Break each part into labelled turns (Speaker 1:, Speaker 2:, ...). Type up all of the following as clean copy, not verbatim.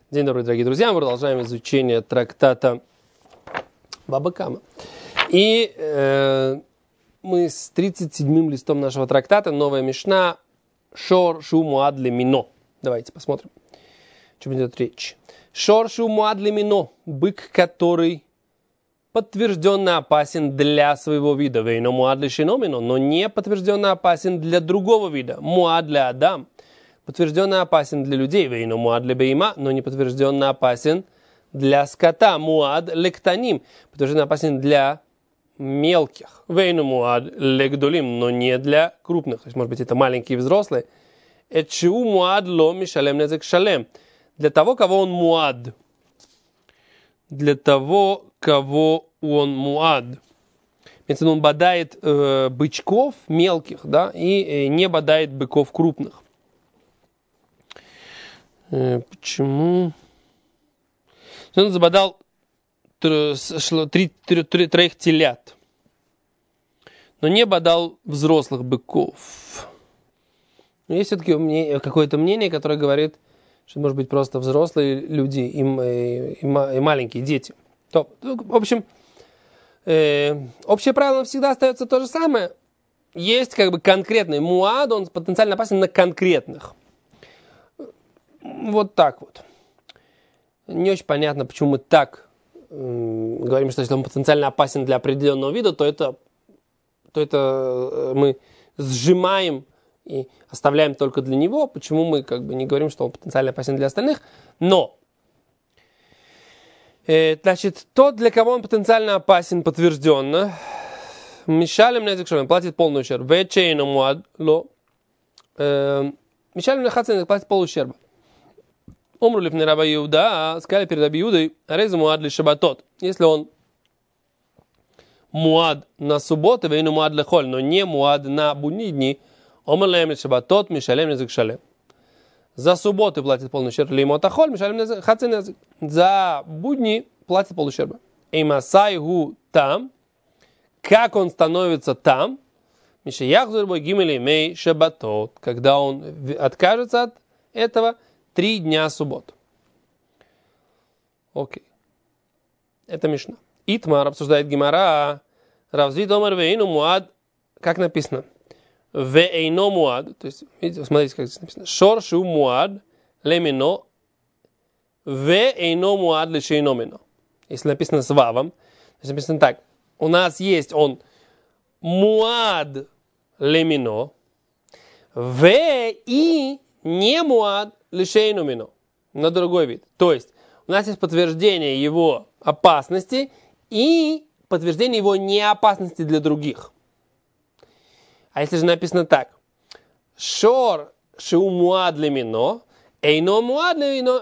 Speaker 1: День добрый, дорогие друзья. Мы продолжаем изучение трактата Баба Кама. И мы с 37-м листом нашего трактата, новая мишна, Шор шу муад ле мино. Давайте посмотрим, о чем идет речь. Шор шу муад ле мино. Бык, который подтвержденно опасен для своего вида. Вейно муад ле шиномино, но не подтвержденно опасен для другого вида. Муад ле адам. Подтвержденно опасен для людей, вейно муад ле бейма, но не подтвержденно опасен для скота. Муад лектаним, подтвержденно опасен для мелких. Вейно муад легдолим, но не для крупных. То есть, может быть, это маленькие и взрослые. Эчу муад ло мишалем незек шалем. Для того, кого он муад. Для того, кого он муад. Он бодает бычков мелких, да, и не бодает быков крупных. Почему? Он забодал троих телят, но не бодал взрослых быков. Но есть все-таки какое-то мнение, которое говорит, что может быть просто взрослые люди и маленькие дети. То, в общем, общее правило всегда остается то же самое. Есть как бы конкретный муад, он потенциально опасен на конкретных. Вот так вот. Не очень понятно, почему мы так говорим, что если он потенциально опасен для определенного вида, то это мы сжимаем и оставляем только для него. Почему мы как бы не говорим, что он потенциально опасен для остальных? Но, значит, тот, для кого он потенциально опасен подтвержденно, мишалем незек шалем, платит полный ущерб. Вечейно муад ло. Мишалем нехацен платит полущерба. Омру лифней раба Иуда, сказали перед раби Иудой, арейза муад ли шабатот. Если он муад на субботу, вейну муад лехоль, но не муад на будние дни, омр леем ли шабатот, мишалем незек шалем. За субботу платит полный ущерб, леймо тахоль, мишалем незек хацин незек. За будни платит полущерба. Эймасай гу там, как он становится там, мишаях зурбой гимели мей шабатот, когда он откажется от этого, 3 дня суббот. Окей. Это мишна. Итмар обсуждает Гемара. Равзвид омар вейну муад. Как написано? Вейно муад. То есть, видите, смотрите, как здесь написано. Шор шу муад лемино. Вейно муад лешейно мино. Если написано с вавом, значит написано так. У нас есть он муад лемино. И не муад лишейну мино, на другой вид. То есть, у нас есть подтверждение его опасности и подтверждение его неопасности для других. А если же написано так, шор шиу муад лемино, эйно муад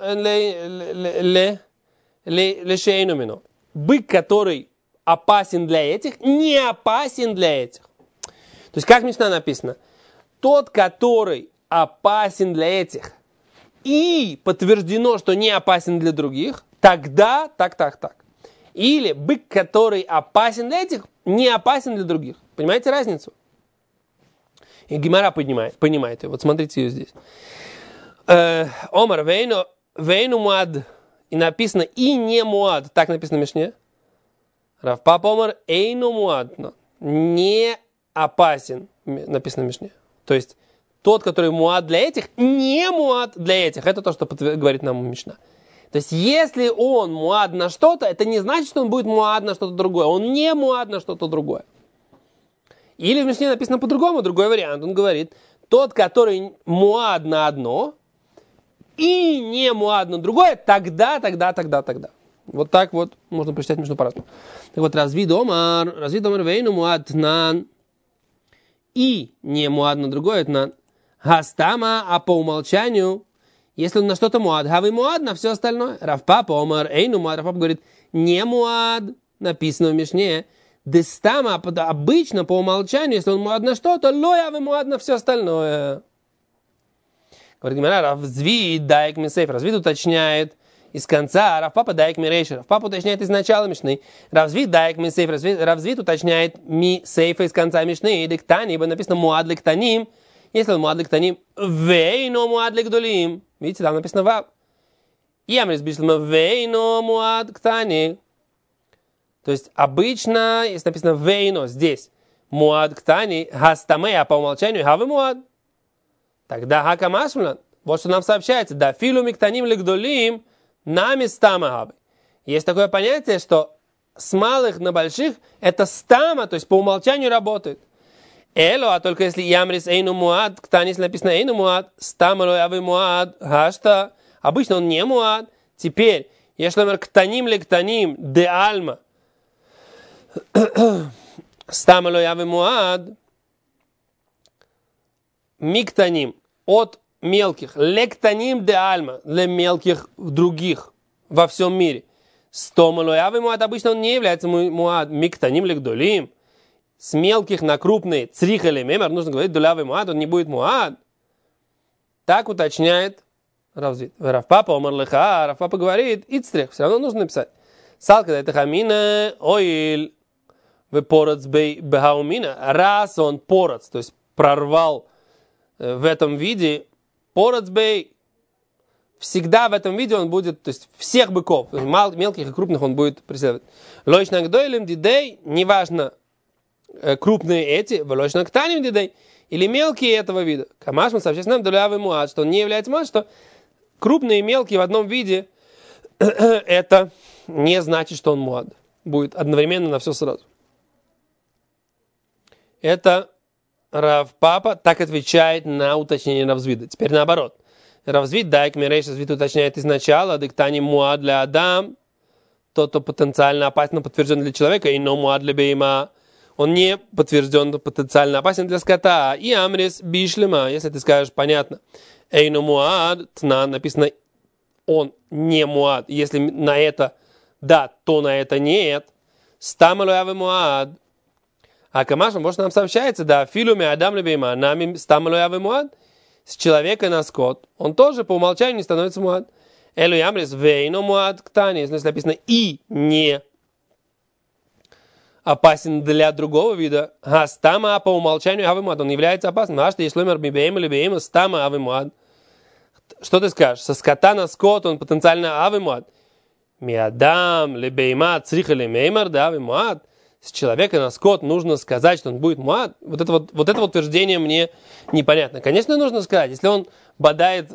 Speaker 1: лишейну мино. Бык, который опасен для этих, не опасен для этих. То есть, как мишна написано? Тот, который опасен для этих, и подтверждено, что не опасен для других, тогда так. Или бык, который опасен для этих, не опасен для других. Понимаете разницу? И Гемара понимает ее. Вот смотрите ее здесь. Омар вейну муад. И написано и не муад. Так написано в Мишне. Рав Папа омар эйну муад. Не опасен. Написано в Мишне. То есть тот, который муад для этих, не муад для этих. Это то, что говорит нам Мишна. То есть, если он муад на что-то, это не значит, что он будет муад на что-то другое. Он не муад на что-то другое. Или в Мишне написано по-другому, другой вариант. Он говорит, тот, который муад на одно, и не муад на другое, тогда. Вот так вот можно прочитать Мишну по-разному. Так вот, развид омар вейну муад нан, и не муад на другое, это нан. Гастама, а по умолчанию, если он на что-то муад, гавы муад на все остальное. Рав Папа омар эйну муад. Рав Папа говорит, не муад, написано в Мишне. Дестама, обычно по умолчанию, если он муад на что-то, лоя вы муад на все остальное. Говорит Гемара, Равзвид даек мисейф. Равзвид уточняет из конца, Рав Папа даек мирейшер. Рав Папа уточняет из начала Мишны. Равзвид даек мисейф. Равзвид уточняет мисейфа из конца Мишны. Диктани, ибо написано муад лектаним. Если он муад лектаним, вейно муад легдолим. Видите, там написано вав. Ямрис бишлема вейно муад ктани. То есть обычно, если написано вейно здесь, муад ктани, гастаме, а по умолчанию гавы муад. Тогда хакамашмлан. Вот что нам сообщается. Да, филу миктаним лигдолим нами стама гавы. Есть такое понятие, что с малых на больших это стама, то есть по умолчанию работает. Эло, а только если ямрис эйну муад, ктани, если написано эйну муад, стама лоявы муад, гашта. Обычно он не муад. Теперь, если номер ктаним ликтаним де альма, стама лоявы муад, миктаним от мелких, лектаним де альма, для мелких других во всем мире. Стома лоявы муад, обычно он не является муад, миктаним легдолим, с мелких на крупные, црих или мемер, нужно говорить, дулявый муад, он не будет муад. Так уточняет Равзвид. Равпапа омарлыха, Равпапа говорит, ицтрих, все равно нужно написать. Салка это хамина, оиль, вы пороц бей бегаумина, раз он пороц, то есть прорвал в этом виде, пороц бей, всегда в этом виде он будет, то есть всех быков, мелких и крупных он будет преследовать. Лойшнак дойлем дидей, неважно, крупные эти, лойшнак таним дидей, или мелкие этого вида. Камашма сообщает нам дулявый муад, что он не является муад, что крупные и мелкие в одном виде, это не значит, что он муад. Будет одновременно на все сразу. Это Равпапа так отвечает на уточнение Равзвида. Теперь наоборот. Равзвид, дайк мирейш, Равзвид уточняет изначально, диктани муад для Адам, тот, кто потенциально опасно подтвержден для человека, и но муад для бейма, он не подтвержден, потенциально опасен для скота. И амрис бишлема, если ты скажешь, понятно, эйно муад, тна, написано, он не муад. Если на это да, то на это нет. Стамалуявы муад. А камаш, может, нам сообщается, да, филуми адам лебейма, нами стамалуявы муад, с человека на скот, он тоже по умолчанию не становится муад. Элу ямрис вейно муад ктани, если написано и не опасен для другого вида. А стама по умолчанию авы муад, он является опасным. А что если ломер бибейма лебейма стама авы муад? Что ты скажешь? Со скота на скот он потенциально авы муад. Миадам лебейма цриха лемеймар да авы муад. С человека на скот нужно сказать, что он будет муад. Вот это утверждение мне непонятно. Конечно, нужно сказать, если он бодает,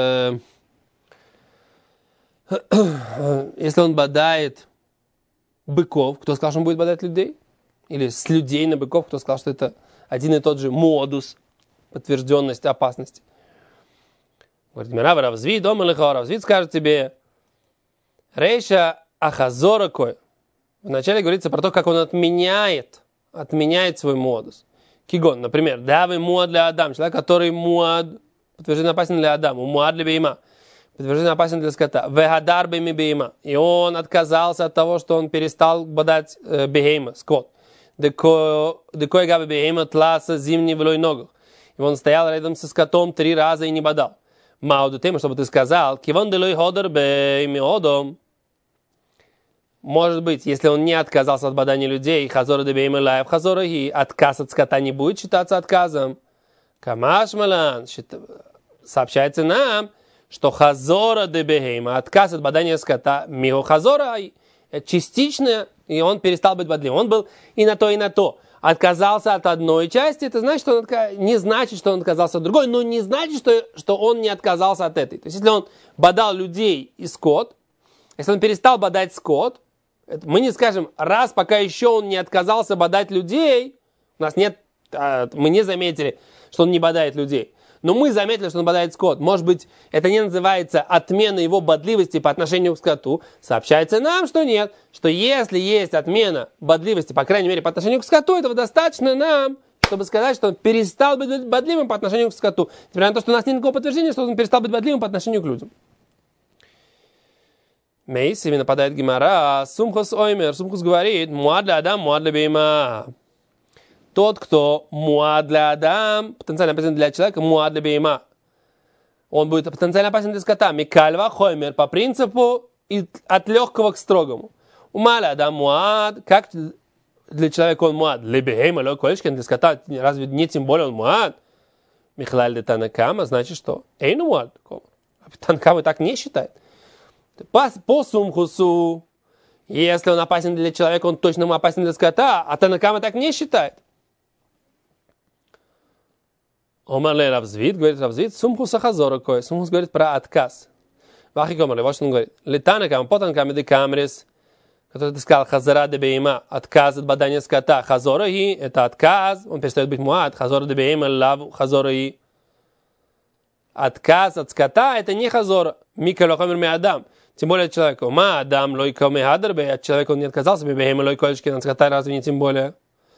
Speaker 1: если он бодает быков, кто сказал, что он будет бодать людей? Или с людей на быков, кто сказал, что это один и тот же модус подтвержденности опасности? Говорит, Равзвид, Равзвид скажет тебе, Рейша Ахазора кой. Вначале говорится про то, как он отменяет свой модус. Кигон, например, давай муад для Адам, человек, который муад, подтвержден опасен для Адама, муад для бейма, подтвержден опасен для скота, вегадар бейми бейма, и он отказался от того, что он перестал бодать бейма, скот. Декой габи бейма тласа зимний влой ногах. И он стоял рядом со скотом 3 раза и не бодал. Мауду тема, чтобы ты сказал, кивон делой ходар бейми одом. Может быть, если он не отказался от бодания людей, хазора дебейма лайв хазора, и отказ от скота не будет считаться отказом. Камаш малан, сообщается нам, что хазора дебейма, отказ от бодания скота, мио хазора, частично, и он перестал быть бодливым. Он был и на то, и на то. Отказался от одной части, это значит, что он не значит, что он отказался от другой, но не значит, что он не отказался от этой. То есть, если он бодал людей и скот, если он перестал бодать скот, мы не скажем, раз пока еще он не отказался бодать людей, у нас нет, мы не заметили, что он не бодает людей, но мы заметили, что он бодает скот. Может быть, это не называется отмена его бодливости по отношению к скоту. Сообщается нам, что нет, что если есть отмена бодливости, по крайней мере, по отношению к скоту, этого достаточно нам, чтобы сказать, что он перестал быть бодливым по отношению к скоту. Несмотря на то, что у нас нет никакого подтверждения, что он перестал быть бодливым по отношению к людям. Мейс, именно нападает Гемара, Сумхус оймер, Сумхус говорит, муад для Адам, муад для бейма. Тот, кто муад для Адам, потенциально опасен для человека, муад для бейма. Он будет потенциально опасен для скота. Микальва хоймер, по принципу от легкого к строгому. Умаля Адам муад, как для человека он муад? Для бейма, лег колечкин, для скота, разве не тем более он муад? Михлаль де Танакама, значит что? Эйну муад. Танакама так не считает. По сумхусу, если он опасен для человека, он точно опасен для скота, а Танакама так не считает. Омарле Равзвид, говорит Равзвид, сумхуса хазора кое. Сумхус говорит про отказ. Вахи комарле, вот что он говорит. Летанакам, потанкам де камрис, который ты сказал, хазара де бейма, отказ от бадания скота. Хазора и это отказ, он перестает быть муад. Хазора де бейма, лав, хазора и. Отказ от скота это не хазора. Мика лохомер ми адам. Тем более от человека. Ма адам лойко ми хадербе, от человека он не отказался, бейма лойко лишки от скота, разве не тем более?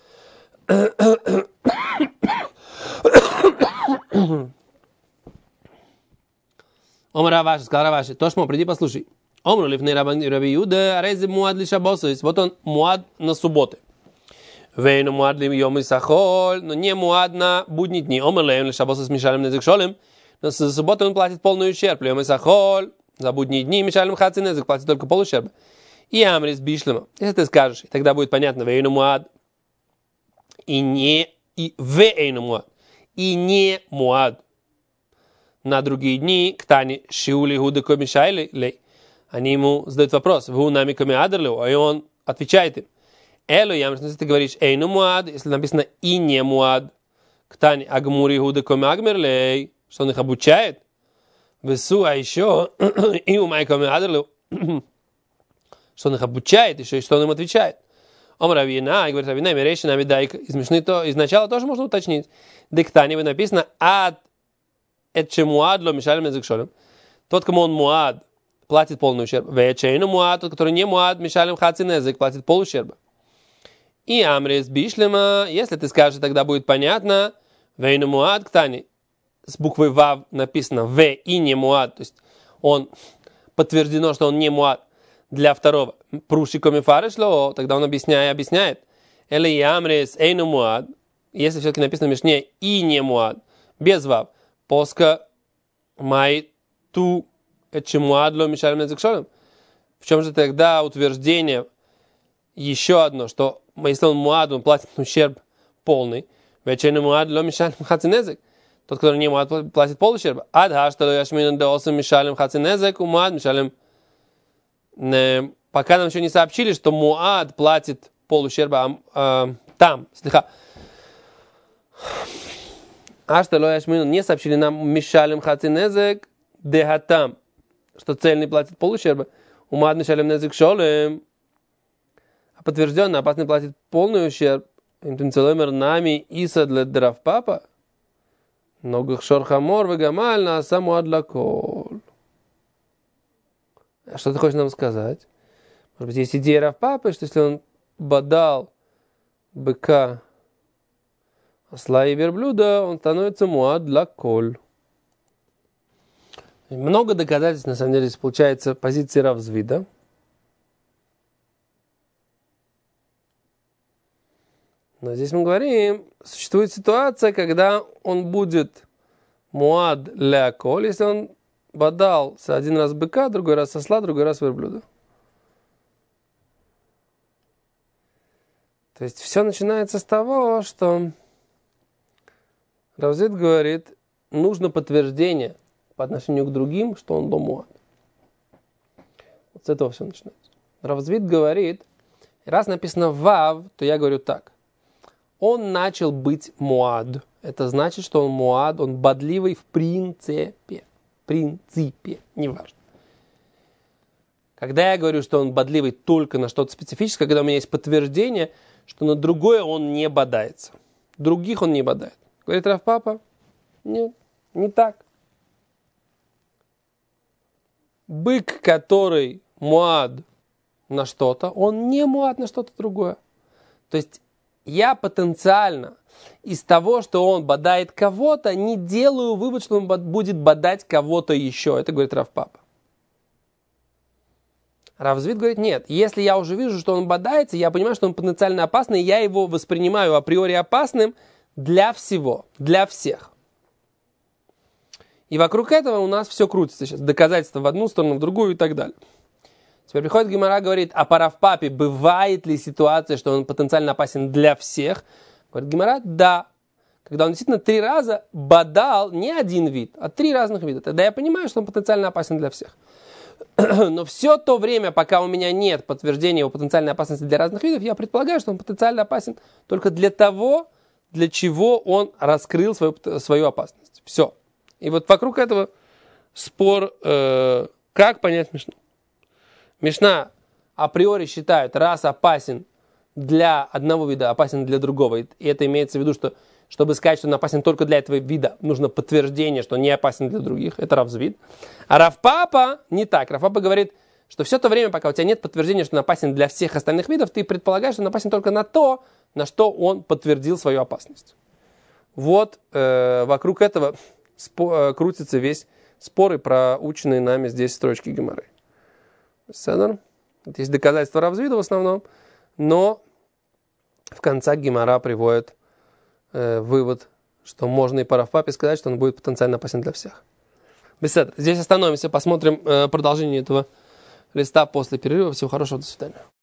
Speaker 1: Омар Раваши, сказал Раваши, Тошмо, приди послушай. Омру лифней Раби Юда, арейзи муад ли шабосу. Вот он муад на субботы. Вейну муад ли йом и сахоль, но не муад на будни дни. Омар лейм ли шабосу с мишалем незик шолем. Но за субботу он платит полный ущерб. Йом и сахоль, за будни дни мишалем хаци незик платит только полущерб. И амрис бишлема. Если ты скажешь, тогда будет понятно, вейну муад. И не, и вейну муад. И не муад. На другие дни, ктани шиули гуды комишайли лей. Они ему задают вопрос, вы нами комиадрлю, а он отвечает им. Элу ямш, если ты говоришь эйну муад, если написано и не муад, ктани агмури гуды комиагмер лей, что он их обучает. Весу, а еще и у май комиадрлю, что он их обучает, еще и что он им отвечает. Омар Равина, говорит Равина, мирейши нами дайка. Из Мишны то, из начала тоже можно уточнить. Диктани написано ад эче муад ло мишалем незик шолем. Тот, кому он муад, платит полный ущерб. Вечейну муад, тот, который не муад, мишалем хаци незик, платит пол ущерба. И амрис бишлема, если ты скажешь, тогда будет понятно. Вейну муад, ктани, с буквой вав написано в и не муад, то есть он подтверждено, что он не муад. Для второго. Прушикоми фаришло, тогда он объясняет. Или ямрис эйну муад, если все-таки написано в Мишне и не муад, без вав. Поска май ту эче муад ло мишалем незик шолем. В чем же тогда утверждение еще одно, что если он муад, он платит ущерб полный. Вечейну муад ло мишалем хаци незик. Тот, который не муад, платит пол ущерба. Ад хаштало яшминан де осам мишалем хаци незик, у муад мишалем. Пока нам еще не сообщили, что муад платит пол ущерба там, слегка. Не сообщили нам мишалем хацинезек дехатам, что цельный платит пол ущерба. Умад мишалем незек шолем. А подтвержденно опасный платит полный ущерб. Интенциаломер нами иса для драв папа. Ногах шорхамор вегамаль на саму адлакол. Что ты хочешь нам сказать? Может быть, есть идея Рав-Папы, что если он бодал быка, осла и верблюда, он становится муад для коль. Много доказательств, на самом деле, здесь получается позиции Равзвида. Но здесь мы говорим, существует ситуация, когда он будет муад для коль, если он бодался один раз быка, другой раз осла, другой раз верблюда. То есть все начинается с того, что Равзвид говорит, нужно подтверждение по отношению к другим, что он муад. Вот с этого все начинается. Равзвид говорит, раз написано вав, то я говорю так. Он начал быть муад. Это значит, что он муад, он бодливый в принципе. Неважно. Когда я говорю, что он бодливый только на что-то специфическое, когда у меня есть подтверждение, что на другое он не бодается. Других он не бодает. Говорит Рав-Папа, нет, не так. Бык, который муад на что-то, он не муад на что-то другое. То есть я потенциально из того, что он бодает кого-то, не делаю вывод, что он будет бодать кого-то еще. Это говорит Рав-Папа. Равзвид говорит, нет, если я уже вижу, что он бодается, я понимаю, что он потенциально опасный, я его воспринимаю априори опасным для всего, для всех. И вокруг этого у нас все крутится сейчас. Доказательства в одну сторону, в другую и так далее. Теперь приходит Гемара, говорит, а по Рав-Папе бывает ли ситуация, что он потенциально опасен для всех? Говорит Гемара, да. Когда он действительно 3 раза бодал не один вид, а 3 разных вида. Тогда я понимаю, что он потенциально опасен для всех. Но все то время, пока у меня нет подтверждения его потенциальной опасности для разных видов, я предполагаю, что он потенциально опасен только для того, для чего он раскрыл свою опасность. Все. И вот вокруг этого спор, как понять Мишну. Мишна априори считает, раз опасен для одного вида, опасен для другого. И это имеется в виду, что чтобы сказать, что он опасен только для этого вида, нужно подтверждение, что он не опасен для других. Это Рав Звид. А Рав Папа не так. Рав Папа говорит, что все то время, пока у тебя нет подтверждения, что он опасен для всех остальных видов, ты предполагаешь, что он опасен только на то, на что он подтвердил свою опасность. Вот вокруг этого крутится весь споры, проученные нами здесь строчки Гемары. Есть доказательства Рав Звида в основном, но в конце Гемара приводит вывод, что можно и по Рав Папе сказать, что он будет потенциально опасен для всех. Беседа. Здесь остановимся, посмотрим продолжение этого листа после перерыва. Всего хорошего, до свидания.